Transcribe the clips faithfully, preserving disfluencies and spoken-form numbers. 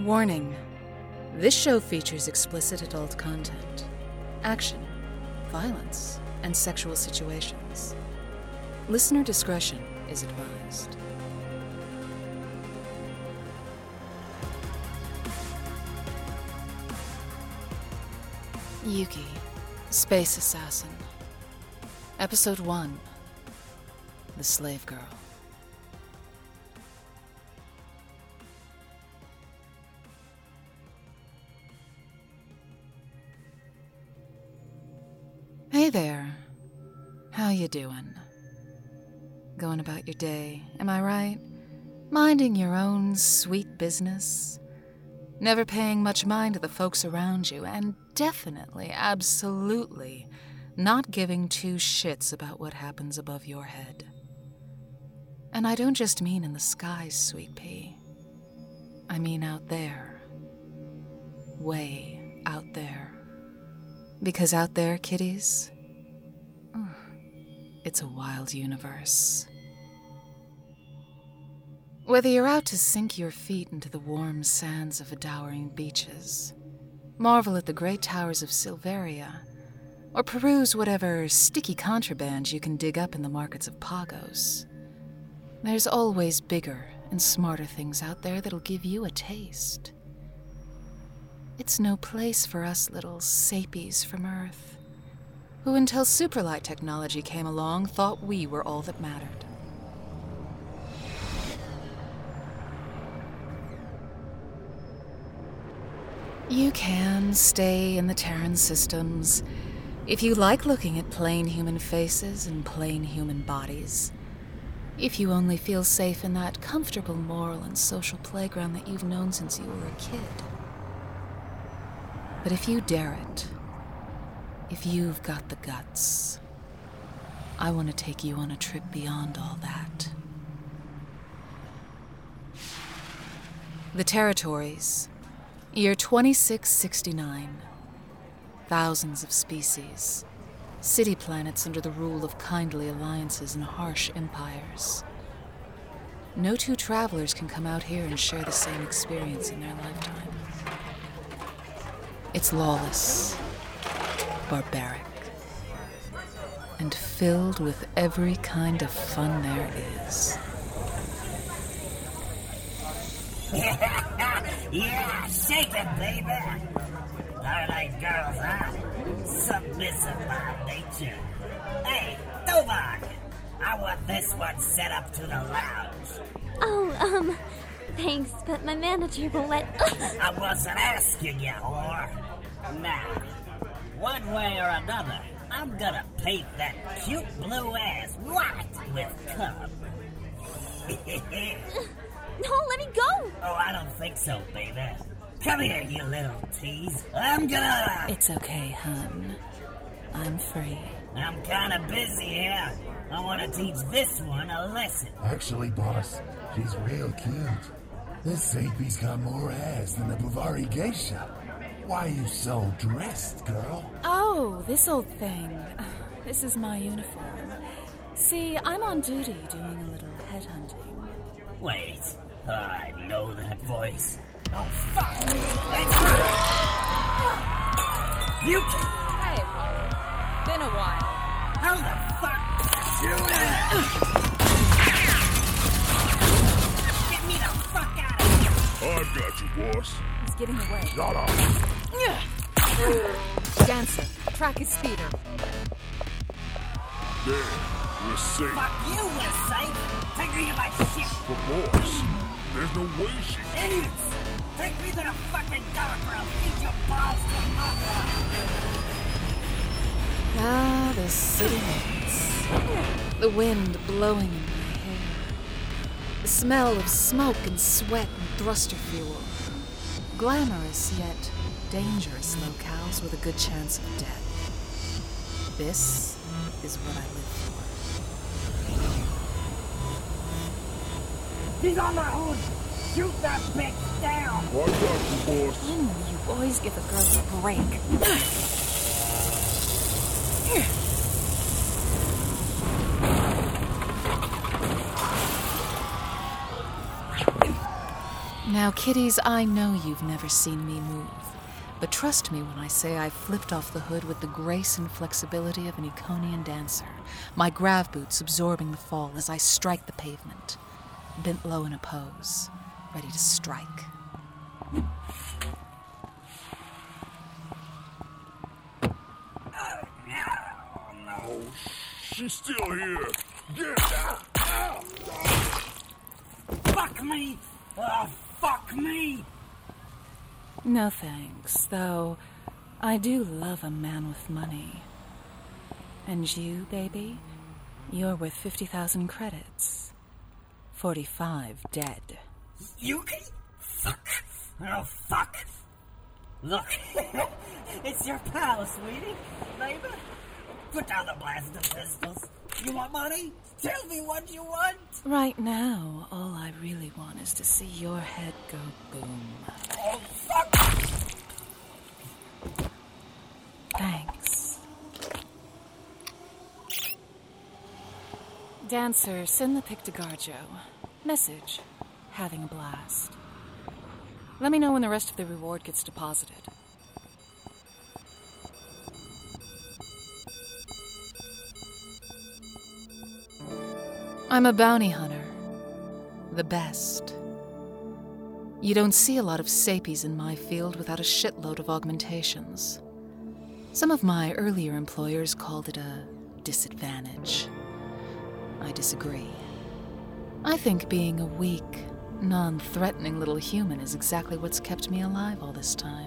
Warning. This show features explicit adult content, action, violence, and sexual situations. Listener discretion is advised. Yuki, Space Assassin. Episode one. The Slave Girl. Hey there. How you doing? Going about your day, am I right? Minding your own sweet business? Never paying much mind to the folks around you, and definitely, absolutely, not giving two shits about what happens above your head. And I don't just mean in the skies, sweet pea. I mean out there. Way out there. Because out there, kiddies, it's a wild universe. Whether you're out to sink your feet into the warm sands of adowering beaches, marvel at the great towers of Silveria, or peruse whatever sticky contraband you can dig up in the markets of Pagos, there's always bigger and smarter things out there that'll give you a taste. It's no place for us little sapies from Earth, who until superlight technology came along thought we were all that mattered. You can stay in the Terran systems if you like looking at plain human faces and plain human bodies. If you only feel safe in that comfortable moral and social playground that you've known since you were a kid. But if you dare it, if you've got the guts, I want to take you on a trip beyond all that. The territories, year twenty-six sixty-nine. Thousands of species, city planets under the rule of kindly alliances and harsh empires. No two travelers can come out here and share the same experience in their lifetime. It's lawless, barbaric, and filled with every kind of fun there is. Yeah, shake it, baby! Alright, girls, huh? Submissive by nature. Hey, Tobak! I want this one set up to the lounge. Oh, um, thanks, but my manager won't let... I wasn't asking you, whore. Now, one way or another, I'm gonna paint that cute blue ass white with cum. No, let me go! Oh, I don't think so, baby. Come here, you little tease. I'm gonna... It's okay, hun. I'm free. I'm kinda busy here. I wanna teach this one a lesson. Actually, boss, she's real cute. This Sapie's got more ass than the Bavari geisha. Why are you so dressed, girl? Oh, this old thing. This is my uniform. See, I'm on duty doing a little headhunting. Wait, I know that voice. Oh, fuck! You can... Hey, been a while. How the fuck? Get me the fuck out of here! I've got you, boss. He's getting away. Shut up. Dancer, track his speeder. There, we're safe. Fuck you, we're safe! Take me to my ship! But boss, there's no way she... Idiots! Take me to the fucking dock or I'll feed your balls to mother! Ah, the city lights. The wind blowing in my hair. The smell of smoke and sweat and thruster fuel. Glamorous yet dangerous locales with a good chance of death. This is what I live for. He's on the hood! Shoot that bitch down! I got you, boss. When will you boys give a girl a break? Now, kiddies, I know you've never seen me move, but trust me when I say I flipped off the hood with the grace and flexibility of an Iconian dancer, my grav boots absorbing the fall as I strike the pavement, bent low in a pose, ready to strike. She's still here. Get out. Out. Fuck me! Oh, fuck me! No thanks, though I do love a man with money. And you, baby? You're worth fifty thousand credits. forty-five dead. Yuki? Fuck. Oh, fuck. Look, it's your pal, sweetie. Neighbor, put down the blasted pistols. You want money? Tell me what you want. Right now, all I really want is to see your head go boom. Oh, fuck! Thanks. Dancer, send the pic to Garjo. Message. Having a blast. Let me know when the rest of the reward gets deposited. I'm a bounty hunter. The best. You don't see a lot of sapies in my field without a shitload of augmentations. Some of my earlier employers called it a disadvantage. I disagree. I think being a weak, non-threatening little human is exactly what's kept me alive all this time.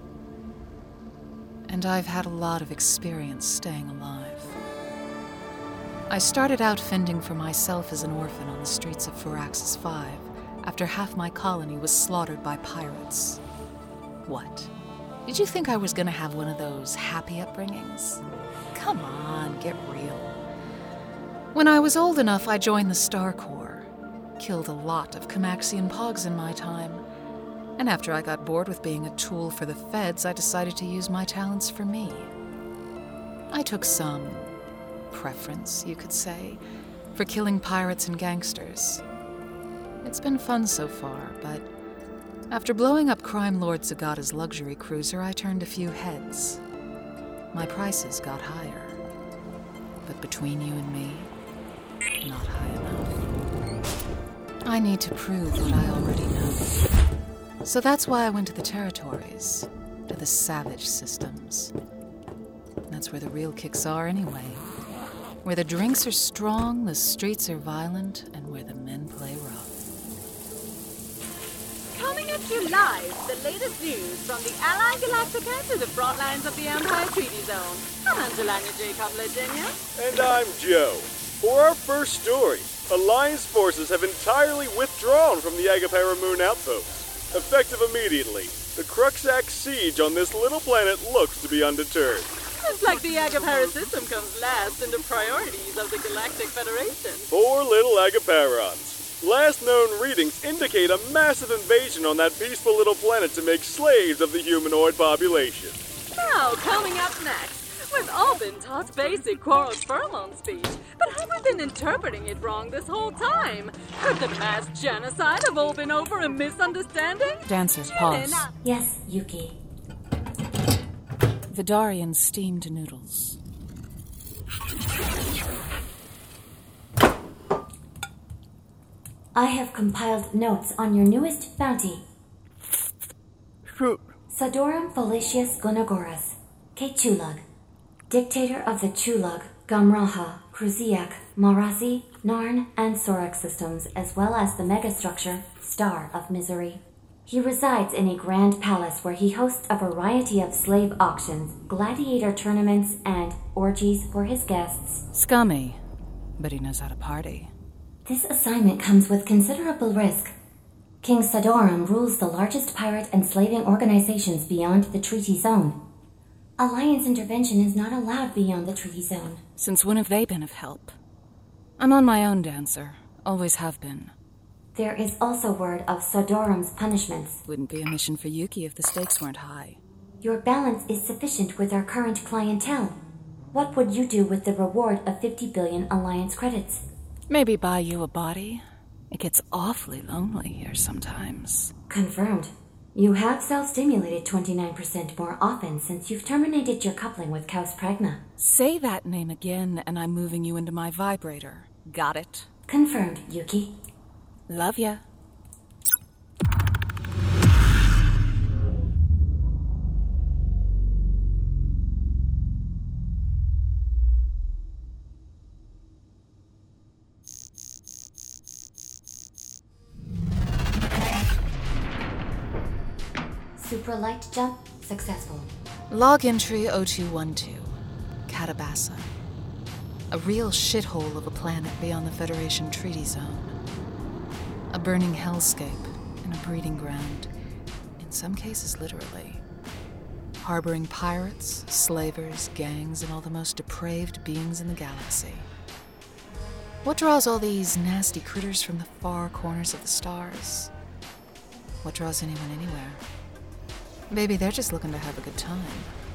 And I've had a lot of experience staying alive. I started out fending for myself as an orphan on the streets of Firaxis five after half my colony was slaughtered by pirates. What? Did you think I was gonna have one of those happy upbringings? Come on, get real. When I was old enough, I joined the Star Corps. Killed a lot of Comaxian pogs in my time. And after I got bored with being a tool for the feds, I decided to use my talents for me. I took some preference, you could say, for killing pirates and gangsters. It's been fun so far, but after blowing up crime lord Zagata's luxury cruiser, I turned a few heads. My prices got higher. But between you and me, not high enough. I need to prove what I already know. So that's why I went to the territories, to the savage systems. That's where the real kicks are anyway. Where the drinks are strong, the streets are violent, and where the men play rough. Coming at you live, the latest news from the Allied Galactica to the front lines of the Empire Treaty Zone. I'm Angelina Jacob Virginia. And I'm Joe. For our first story, Alliance forces have entirely withdrawn from the Agapara Moon outpost. Effective immediately, the Cruxax siege on this little planet looks to be undeterred. Looks like the Agapara system comes last in the priorities of the Galactic Federation. Poor little Agaparons. Last known readings indicate a massive invasion on that peaceful little planet to make slaves of the humanoid population. Now, coming up next, we've all been taught basic Quoros pheromone speech, but have we been interpreting it wrong this whole time? Could the mass genocide have all been over a misunderstanding? Dancers, pause. Yes, Yuki. Vidarian steamed noodles. I have compiled notes on your newest bounty. Sadoram Felicius Gunagoras, K. Chulug, dictator of the Chulug, Gamraha, Kruziak, Marasi, Narn, and Sorak systems, as well as the megastructure Star of Misery. He resides in a grand palace where he hosts a variety of slave auctions, gladiator tournaments, and orgies for his guests. Scummy, but he knows how to party. This assignment comes with considerable risk. King Sadoram rules the largest pirate and slaving organizations beyond the treaty zone. Alliance intervention is not allowed beyond the treaty zone. Since when have they been of help? I'm on my own, Dancer. Always have been. There is also word of Sadoram's punishments. Wouldn't be a mission for Yuki if the stakes weren't high. Your balance is sufficient with our current clientele. What would you do with the reward of fifty billion Alliance credits? Maybe buy you a body. It gets awfully lonely here sometimes. Confirmed. You have self-stimulated twenty-nine percent more often since you've terminated your coupling with Kaus Pragna. Say that name again and I'm moving you into my vibrator. Got it? Confirmed, Yuki. Love ya. Supra light jump successful. Log entry oh two one two. Catabassa. A real shithole of a planet beyond the Federation Treaty Zone. A burning hellscape and a breeding ground. In some cases, literally. Harboring pirates, slavers, gangs, and all the most depraved beings in the galaxy. What draws all these nasty critters from the far corners of the stars? What draws anyone anywhere? Maybe they're just looking to have a good time.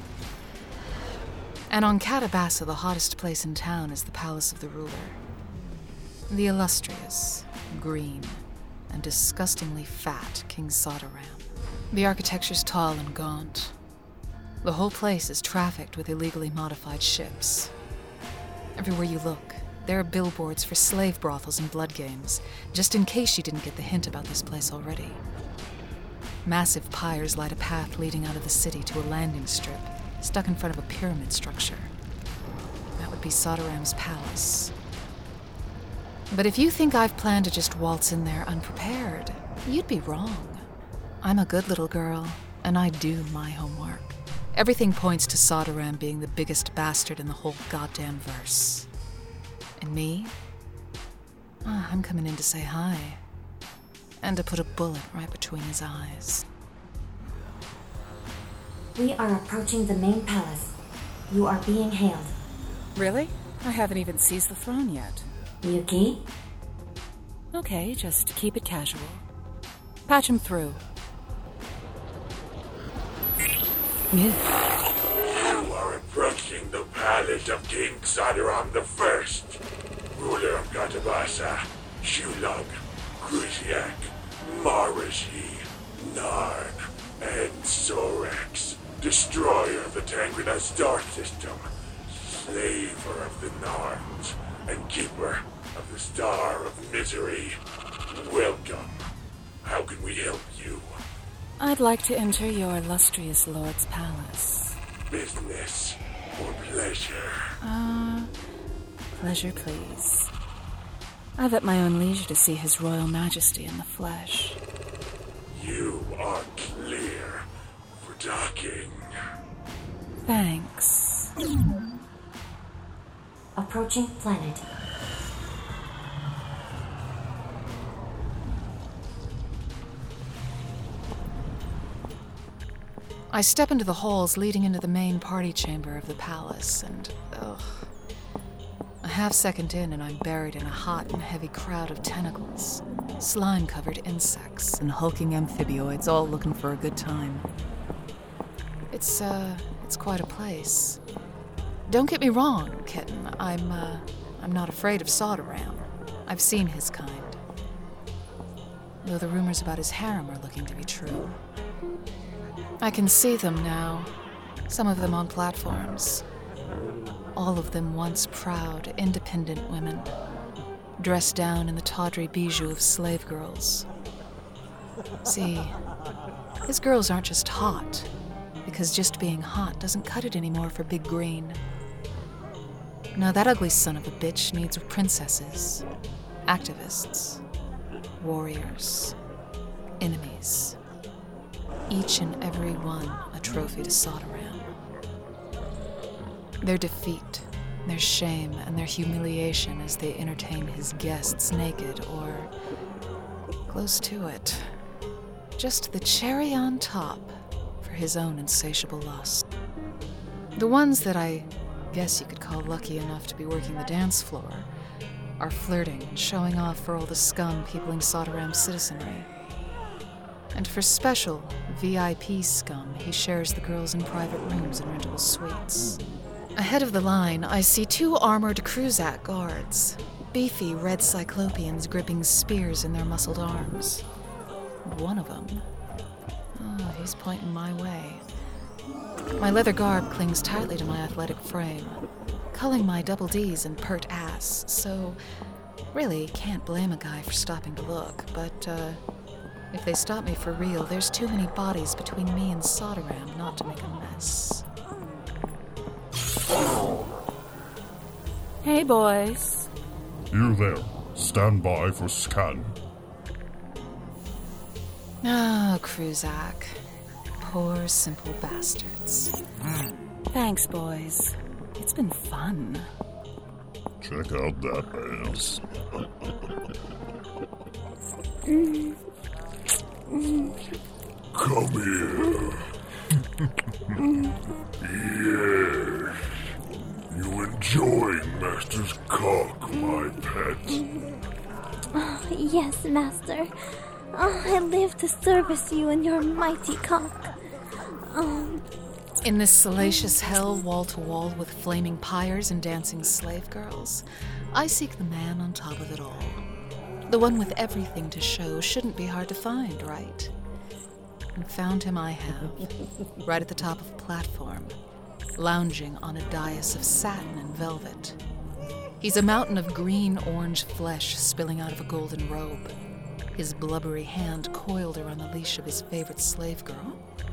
And on Catabassa, the hottest place in town is the Palace of the Ruler. The illustrious, green, and disgustingly fat King Sodaram. The architecture's tall and gaunt. The whole place is trafficked with illegally modified ships. Everywhere you look, there are billboards for slave brothels and blood games, just in case you didn't get the hint about this place already. Massive pyres light a path leading out of the city to a landing strip, stuck in front of a pyramid structure. That would be Sodaram's palace. But if you think I've planned to just waltz in there unprepared, you'd be wrong. I'm a good little girl, and I do my homework. Everything points to Sodaram being the biggest bastard in the whole goddamn verse. And me? Oh, I'm coming in to say hi. And to put a bullet right between his eyes. We are approaching the main palace. You are being hailed. Really? I haven't even seized the throne yet. Yuki? Okay, just keep it casual. Patch him through. Yeah. You are approaching the palace of King Sodaram the First, ruler of Catabassa, Chulug, Kruziak, Marashi, Narn, and Sorex, destroyer of the Tangrana star system, slaver of the Narns, and keeper of the Star of Misery. Welcome. How can we help you? I'd like to enter your illustrious lord's palace. Business or pleasure? Uh, pleasure, please. I've at my own leisure to see His Royal Majesty in the flesh. You are clear for talking. Thanks. Approaching planet. I step into the halls leading into the main party chamber of the palace, and, ugh. A half second in, and I'm buried in a hot and heavy crowd of tentacles, slime-covered insects, and hulking amphibioids all looking for a good time. It's, uh, it's quite a place. Don't get me wrong, kitten. I'm, uh, I'm not afraid of Sodaram. I've seen his kind. Though the rumors about his harem are looking to be true. I can see them now, some of them on platforms. All of them once proud, independent women, dressed down in the tawdry bijou of slave girls. See, his girls aren't just hot, because just being hot doesn't cut it anymore for Big Green. No, that ugly son of a bitch needs princesses, activists, warriors, enemies. Each and every one a trophy to Sodaram. Their defeat, their shame, and their humiliation as they entertain his guests naked or close to it. Just the cherry on top for his own insatiable lust. The ones that I guess you could call lucky enough to be working the dance floor are flirting and showing off for all the scum peopling Sodaram's citizenry. And for special V I P scum, he shares the girls in private rooms and rentable suites. Ahead of the line, I see two armored Kruzak guards. beefy red cyclopeans gripping spears in their muscled arms. One of them. Oh, he's pointing my way. My leather garb clings tightly to my athletic frame, culling my double D's and pert ass, so really can't blame a guy for stopping to look, but, uh, if they stop me for real, there's too many bodies between me and Sodaram not to make a mess. Hey, boys. You there. Stand by for scan. Oh, Kruzak. Poor, simple bastards. Thanks, boys. It's been fun. Check out that ass. Come here. Yes. You enjoying Master's cock, my pet? Oh, yes, Master. Oh, I live to service you and your mighty cock. Oh. In this salacious hell, wall-to-wall with flaming pyres and dancing slave girls, I seek the man on top of it all. The one with everything to show shouldn't be hard to find, right? And found him I have, right at the top of a platform, lounging on a dais of satin and velvet. He's a mountain of green-orange flesh spilling out of a golden robe, his blubbery hand coiled around the leash of his favorite slave girl.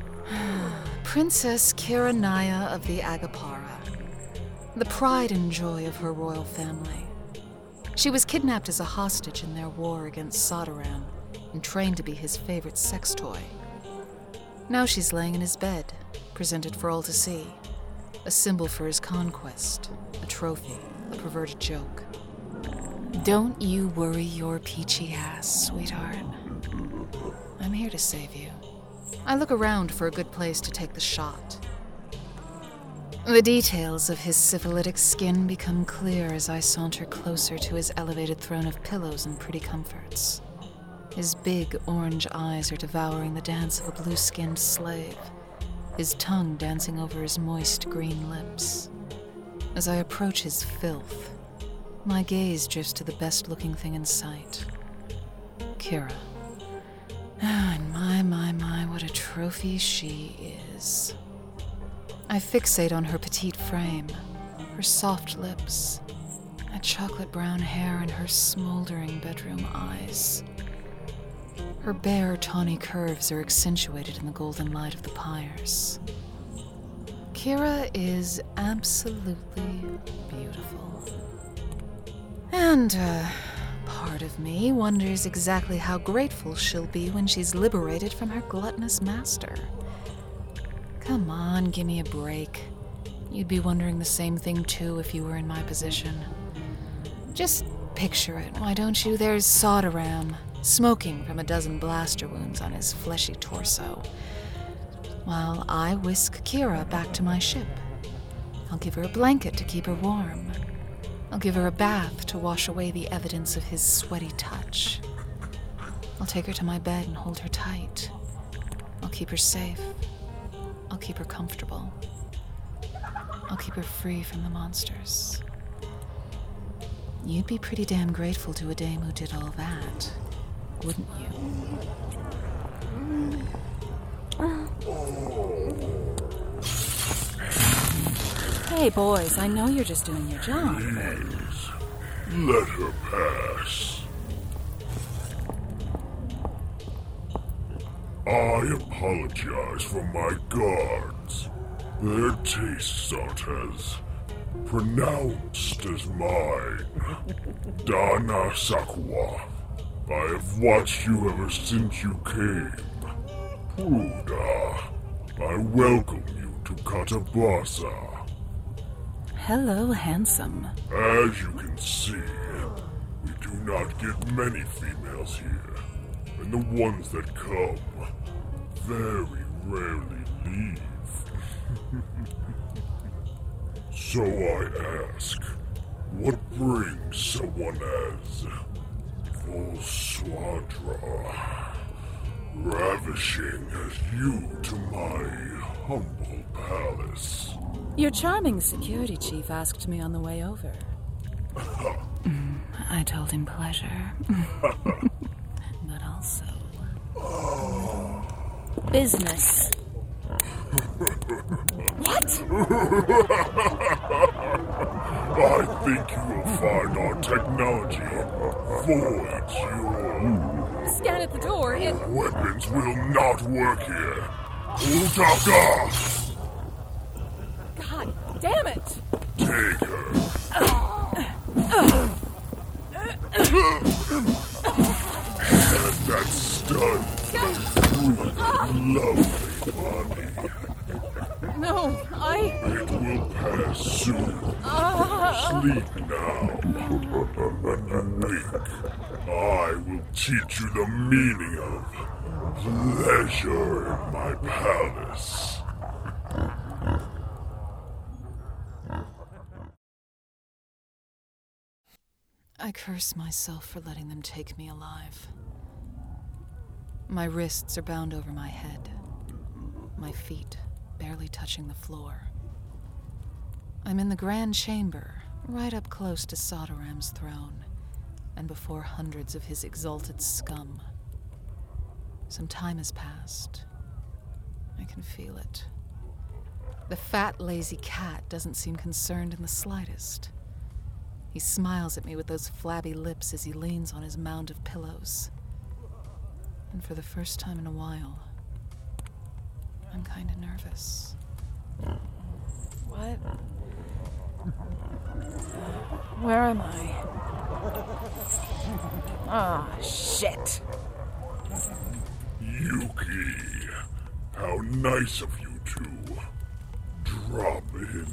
Princess Kira Naya of the Agapara, the pride and joy of her royal family. She was kidnapped as a hostage in their war against Sodaram and trained to be his favorite sex toy. Now she's laying in his bed, presented for all to see, a symbol for his conquest, a trophy, a perverted joke. Don't you worry your peachy ass, sweetheart. I'm here to save you. I look around for a good place to take the shot. The details of his syphilitic skin become clear as I saunter closer to his elevated throne of pillows and pretty comforts. His big orange eyes are devouring the dance of a blue-skinned slave, his tongue dancing over his moist green lips. As I approach his filth, my gaze drifts to the best-looking thing in sight. Kira. Ah, and my, my, my, what a trophy she is. I fixate on her petite frame, her soft lips, that chocolate brown hair and her smoldering bedroom eyes. Her bare, tawny curves are accentuated in the golden light of the pyres. Kira is absolutely beautiful. And, uh, part of me wonders exactly how grateful she'll be when she's liberated from her gluttonous master. Come on, give me a break. You'd be wondering the same thing too if you were in my position. Just picture it, why don't you? There's Sodaram, smoking from a dozen blaster wounds on his fleshy torso, while I whisk Kira back to my ship. I'll give her a blanket to keep her warm. I'll give her a bath to wash away the evidence of his sweaty touch. I'll take her to my bed and hold her tight. I'll keep her safe. I'll keep her comfortable. I'll keep her free from the monsters. You'd be pretty damn grateful to a dame who did all that, wouldn't you? Hey, boys, I know you're just doing your job. Please, let her pass. I apologize for my guards. Their tastes aren't as pronounced as mine. Dana Sakwa, I have watched you ever since you came. Pruda, I welcome you to Katabasa. Hello, handsome. As you can see, we do not get many females here, and the ones that come very rarely leave. So I ask, what brings someone as Volswadra, ravishing as you to my humble palace? Your charming security chief asked me on the way over. mm, I told him pleasure. But also... business. What? I think you will find our technology voids your... Scan at the door. It... Weapons will not work here. Utaka! God damn it! Take her. And that stun. Lovely body. No, I... It will pass soon. Sleep now. When you wake, I will teach you the meaning of pleasure in my palace. I curse myself for letting them take me alive. My wrists are bound over my head, my feet barely touching the floor. I'm in the grand chamber, right up close to Sodaram's throne, and before hundreds of his exalted scum. Some time has passed. I can feel it. The fat, lazy cat doesn't seem concerned in the slightest. He smiles at me with those flabby lips as he leans on his mound of pillows. And for the first time in a while, I'm kind of nervous. What? Where am I? Ah, oh, shit. Yuki, how nice of you to drop in.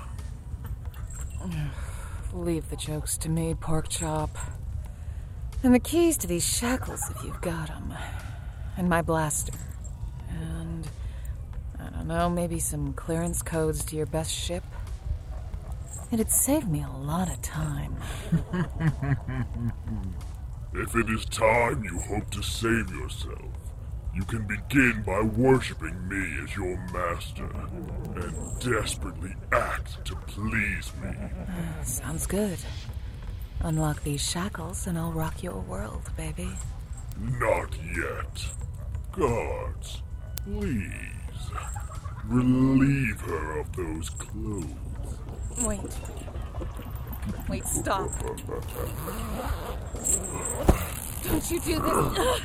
Leave the jokes to me, Porkchop. And the keys to these shackles if you've got them. And my blaster. And, I don't know, maybe some clearance codes to your best ship. It'd save me a lot of time. If it is time you hope to save yourself, you can begin by worshipping me as your master and desperately act to please me. Uh, sounds good. Unlock these shackles and I'll rock your world, baby. Not yet. Guards, please, relieve her of those clothes. Wait. Wait, stop. Don't you do this.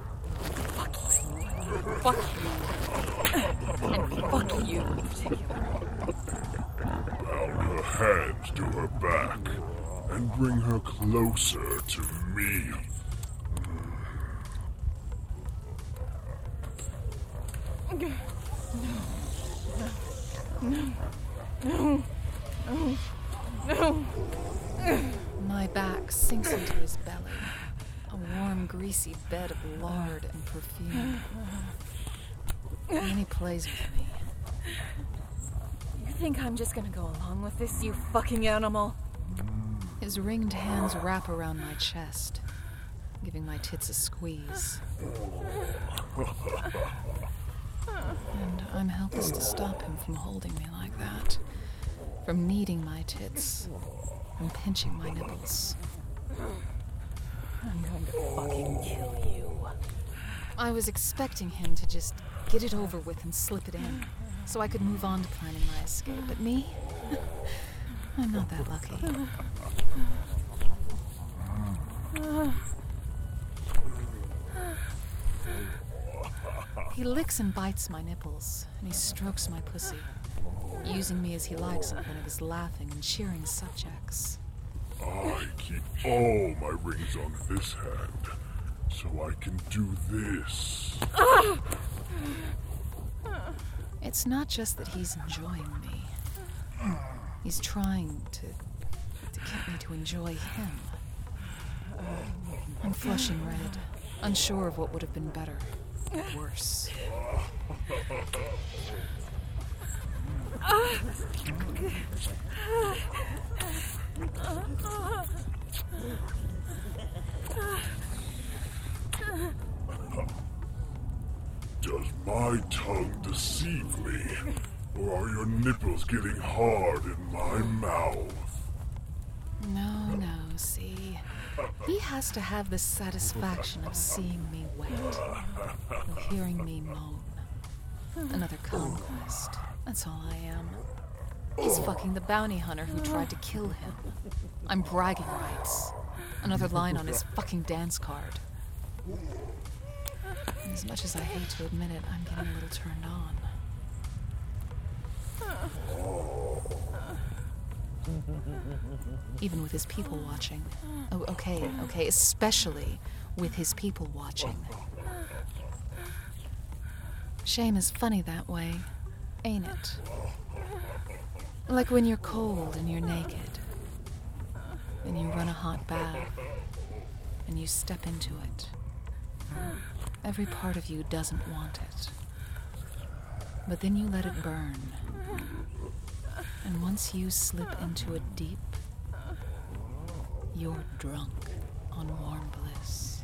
Fuck you. And fuck you in particular. Bound her hands to her back and bring her closer to me. No. No. No. No. No. My back sinks into his belly. A warm, greasy bed of lard and perfume. And then he plays with me. You think I'm just gonna go along with this, you fucking animal? His ringed hands wrap around my chest, giving my tits a squeeze. And I'm helpless to stop him from holding me like that, from kneading my tits, from pinching my nipples. I'm going to fucking kill you. I was expecting him to just get it over with and slip it in, so I could move on to planning my escape. But me? I'm not that lucky. He licks and bites my nipples, and he strokes my pussy, using me as he likes in front of his laughing and cheering subjects. I keep all my rings on this hand, so I can do this. It's not just that he's enjoying me. He's trying to, to get me to enjoy him. I'm flushing red, unsure of what would have been better or worse. Does my tongue deceive me? Or are your nipples getting hard in my mouth? No, no, see. He has to have the satisfaction of seeing me wet, of hearing me moan. Another conquest. That's all I am. He's fucking the bounty hunter who tried to kill him. I'm bragging rights. Another line on his fucking dance card. And as much as I hate to admit it, I'm getting a little turned on. Even with his people watching. Oh, okay, okay, especially with his people watching. Shame is funny that way, ain't it? Like when you're cold and you're naked, and you run a hot bath, and you step into it. Every part of you doesn't want it. But then you let it burn. And once you slip into it deep, you're drunk on warm bliss.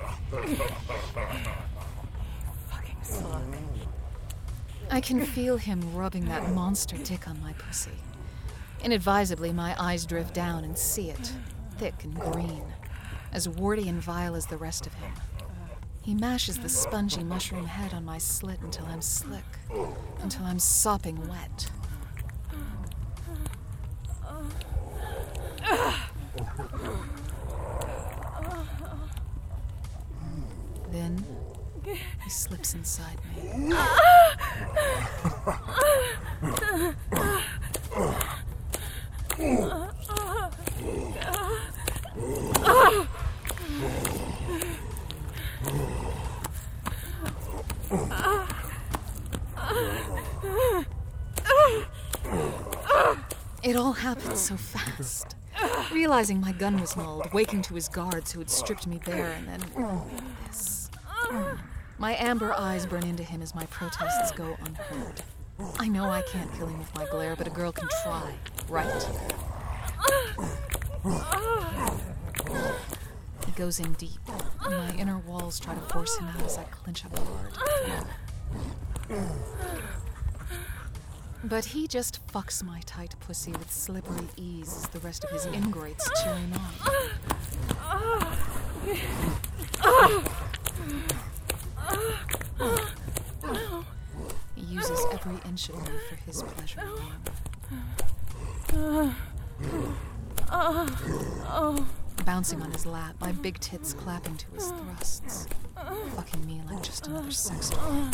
Fucking slug. I can feel him rubbing that monster dick on my pussy. Inadvisably, my eyes drift down and see it, thick and green, as warty and vile as the rest of him. He mashes the spongy mushroom head on my slit until I'm slick, until I'm sopping wet. Then he slips inside me. It all happened so fast. Realizing my gun was nulled, waking to his guards who had stripped me bare, and then this. My amber eyes burn into him as my protests go unheard. I know I can't kill him with my glare, but a girl can try, right? He goes in deep, and my inner walls try to force him out as I clinch up hard. But he just fucks my tight pussy with slippery ease as the rest of his ingrates cheer him on. He uses every inch of me for his pleasure alone. Bouncing on his lap, my big tits clapping to his thrusts. Fucking me like just another sex toy.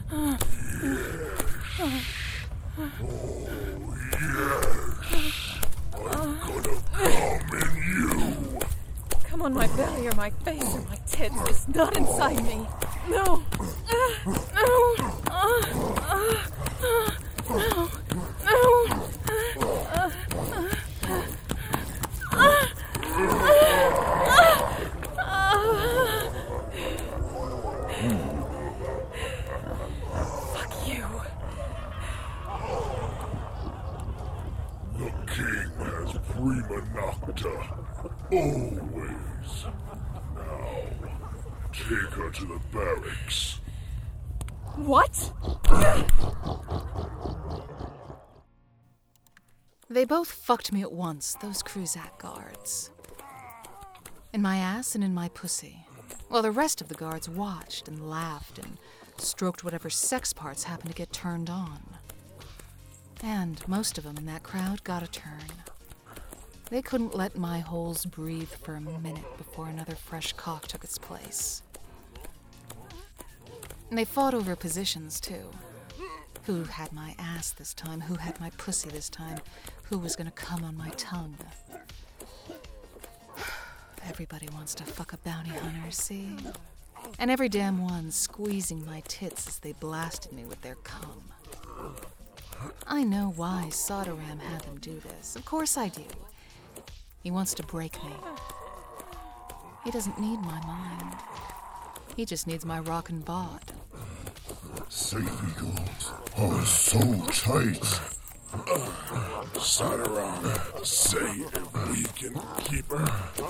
Oh, yes. I'm gonna come in you. Come on my belly or my face or my tits. It's not inside me. No. No. No. No. Fuck you. The king has prima nocta. Always. Now, take her to the barracks. What? They both fucked me at once, those Cruzak guards. In my ass and in my pussy, while the rest of the guards watched and laughed and stroked whatever sex parts happened to get turned on. And most of them in that crowd got a turn. They couldn't let my holes breathe for a minute before another fresh cock took its place. And they fought over positions, too. Who had my ass this time? Who had my pussy this time? Who was gonna come on my tongue? Everybody wants to fuck a bounty hunter, see? And every damn one squeezing my tits as they blasted me with their cum. I know why Sodaram had them do this. Of course I do. He wants to break me. He doesn't need my mind. He just needs my rockin' bod. Safegals are so tight. Sodaram, say if we can keep her.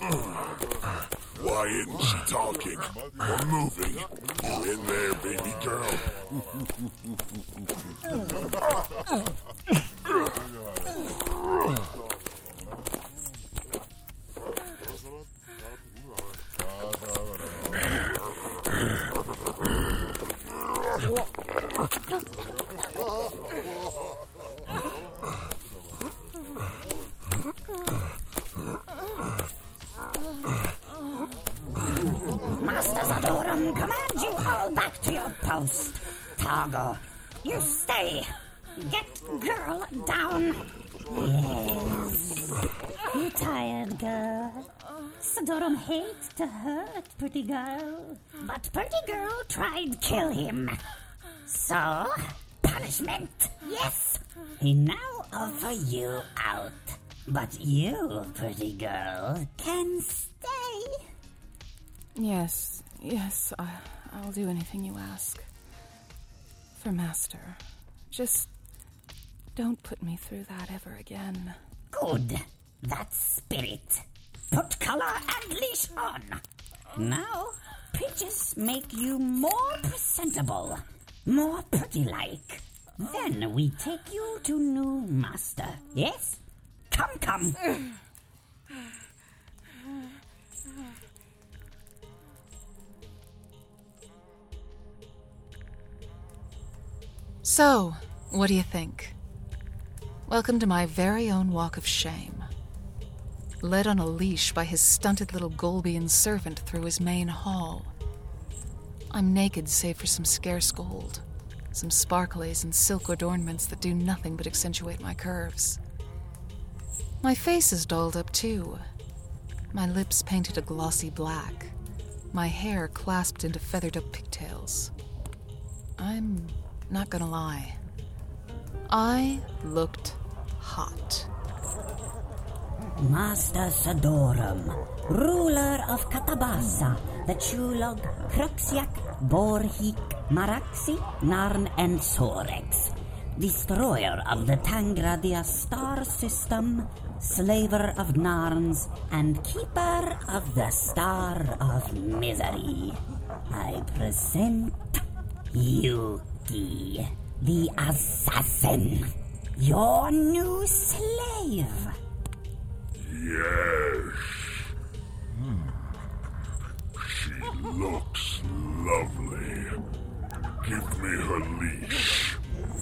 Why isn't she talking or moving? You in there, baby girl? Targo. You stay. Get girl down. Yes. You tired, girl? Sadoram hates to hurt pretty girl. But pretty girl tried kill him. So, punishment, yes. He now offer you out. But you, pretty girl, can stay. Yes, yes, I, I'll do anything you ask. For Master. Just don't put me through that ever again. Good. That's spirit. Put collar and leash on. Now, peaches make you more presentable, more pretty-like. Then we take you to new master, yes? Come, come. So, what do you think? Welcome to my very own walk of shame. Led on a leash by his stunted little Golbian servant through his main hall. I'm naked save for some scarce gold, some sparkles and silk adornments that do nothing but accentuate my curves. My face is dolled up too, my lips painted a glossy black, my hair clasped into feathered-up pigtails. I'm not gonna lie. I looked hot. Master Sadoram, ruler of Katabasa, the Chulog, Kruxiak, Borhik, Maraxi, Narn, and Sorex. Destroyer of the Tangradia star system, slaver of Narns, and keeper of the Star of Misery. I present Yuki, the assassin, your new slave. Yes. Hmm. She looks lovely. Give me her leash.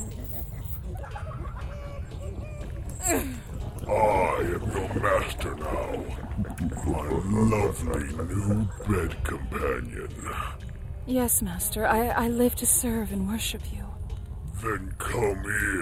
I am your master now, my lovely new bed companion. Yes, Master. I, I live to serve and worship you. Then come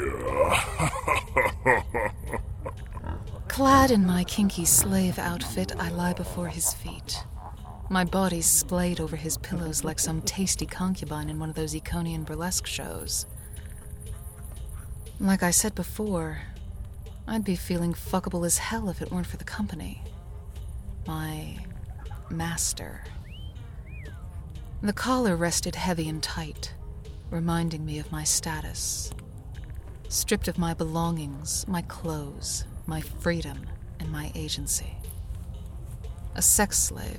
here. Clad in my kinky slave outfit, I lie before his feet. My body splayed over his pillows like some tasty concubine in one of those Iconian burlesque shows. Like I said before, I'd be feeling fuckable as hell if it weren't for the company. My master. The collar rested heavy and tight, reminding me of my status. Stripped of my belongings, my clothes, my freedom, and my agency. A sex slave.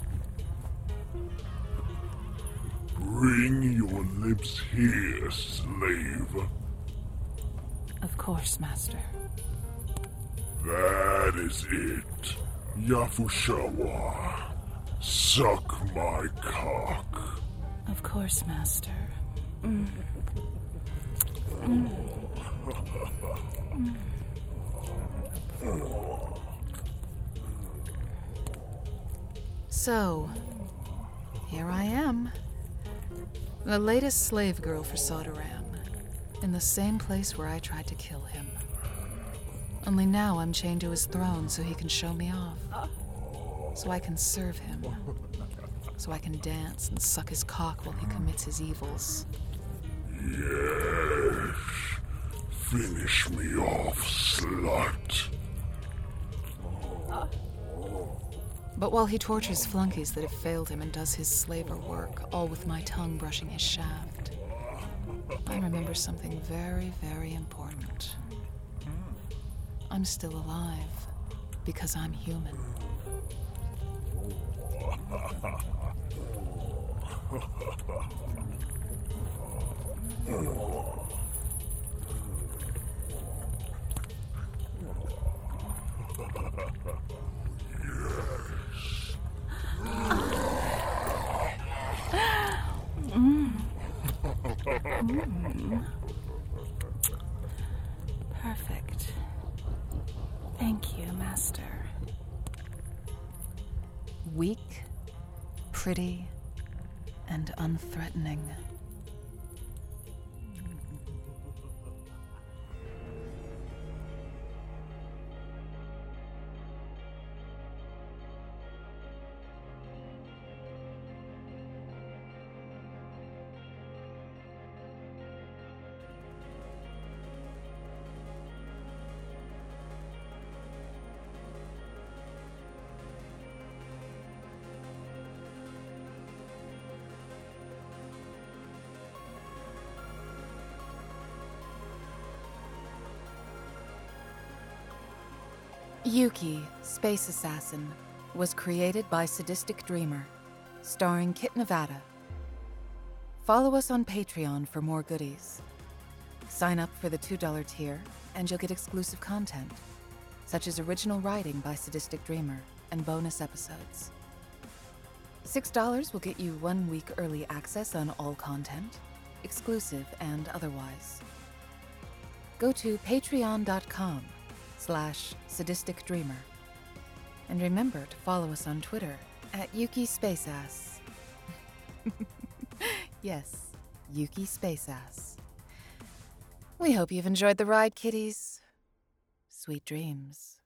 Bring your lips here, slave. Of course, Master. That is it. Yafushawa. Suck my cock. Of course, Master. Mm. Mm. Mm. So, here I am. The latest slave girl for Sodaram, in the same place where I tried to kill him. Only now I'm chained to his throne so he can show me off. So I can serve him. So I can dance and suck his cock while he commits his evils. Yes. Finish me off, slut. But while he tortures flunkies that have failed him and does his slaver work, all with my tongue brushing his shaft, I remember something very, very important. I'm still alive because I'm human. Mm. Mm. Perfect. Thank you, Master. Weak, pretty, and unthreatening. Yuki, Space Assassin, was created by Sadistic Dreamer, starring Kit Nevada. Follow us on Patreon for more goodies. Sign up for the two dollar tier, and you'll get exclusive content, such as original writing by Sadistic Dreamer and bonus episodes. six dollars will get you one week early access on all content, exclusive and otherwise. Go to patreon.com slash sadistic dreamer. And remember to follow us on Twitter at Yuki Spaceass. Yes, Yuki Spaceass. We hope you've enjoyed the ride, kiddies. Sweet dreams.